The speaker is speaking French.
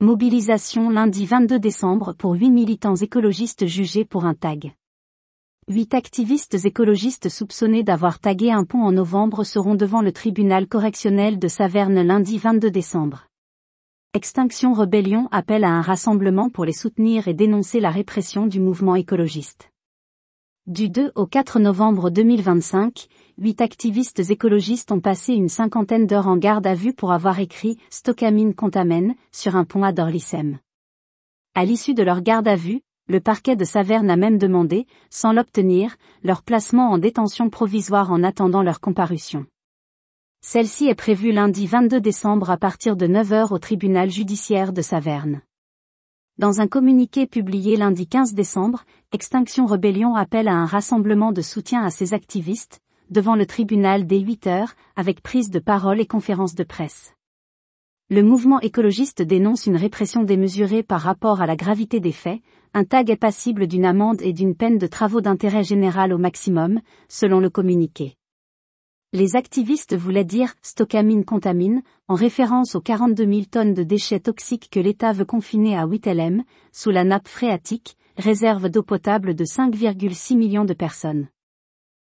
Mobilisation lundi 22 décembre pour 8 militants écologistes jugés pour un tag. 8 activistes écologistes soupçonnés d'avoir tagué un pont en novembre seront devant le tribunal correctionnel de Saverne lundi 22 décembre. Extinction Rebellion appelle à un rassemblement pour les soutenir et dénoncer la répression du mouvement écologiste. Du 2 au 4 novembre 2025, 8 activistes écologistes ont passé une cinquantaine d'heures en garde à vue pour avoir écrit « Stocamine contamène » sur un pont à Dorlissem. À l'issue de leur garde à vue, le parquet de Saverne a même demandé, sans l'obtenir, leur placement en détention provisoire en attendant leur comparution. Celle-ci est prévue lundi 22 décembre à partir de 9h au tribunal judiciaire de Saverne. Dans un communiqué publié lundi 15 décembre, Extinction Rebellion appelle à un rassemblement de soutien à ces activistes, devant le tribunal dès 8h, avec prise de parole et conférence de presse. Le mouvement écologiste dénonce une répression démesurée par rapport à la gravité des faits. Un tag est passible d'une amende et d'une peine de travaux d'intérêt général au maximum, selon le communiqué. Les activistes voulaient dire « Stocamine contamine » en référence aux 42 000 tonnes de déchets toxiques que l'État veut confiner à 8 LM, sous la nappe phréatique, réserve d'eau potable de 5,6 millions de personnes.